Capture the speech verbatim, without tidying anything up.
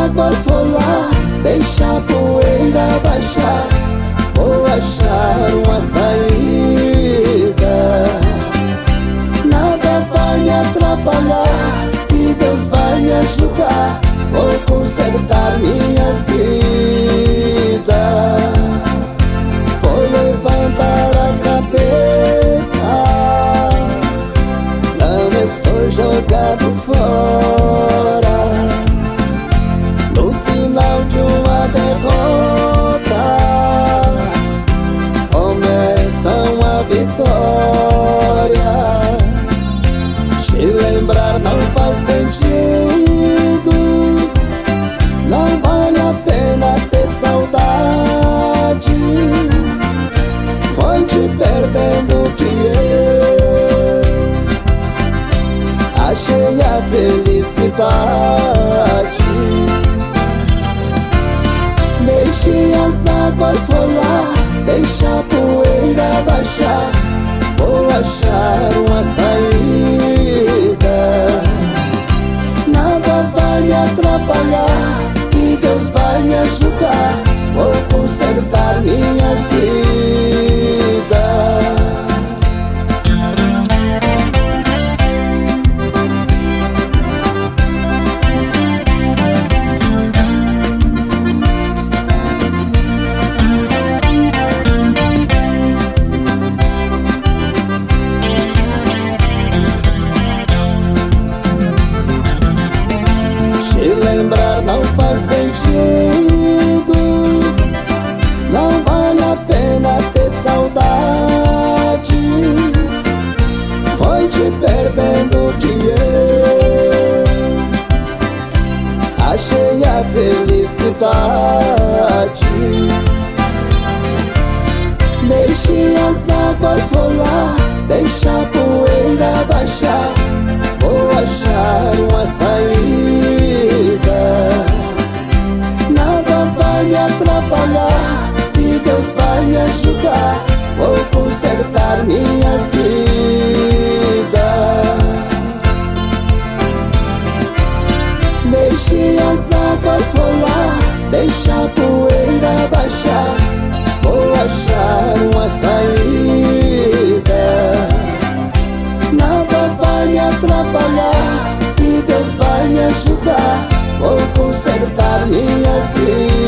águas rolar, deixa a poeira baixar, vou achar uma saída. Nada vai me atrapalhar e Deus vai me ajudar, vou consertar minha vida. Vou levantar a cabeça, não estou jogado fora. No final de uma derrota começa uma vitória. Te lembrar não faz sentido, não vale a pena ter saudade. Foi te perdendo que eu achei a felicidade. Deixe as águas rolar, deixa a poeira baixar, vou achar uma saída. Nada vai me atrapalhar e Deus vai me ajudar, vou consertar minha vida. Lembrar não faz sentido, não vale a pena ter saudade. Foi te perdendo que eu achei a felicidade. Deixe as águas rolar, deixa a poeira baixar, vou achar uma saída. Nada vai me atrapalhar e Deus vai me ajudar, vou consertar minha vida. Deixe as águas rolar, deixa a poeira baixar, vou achar uma saída. Nada vai me atrapalhar e Deus vai me ajudar, vou consertar minha vida.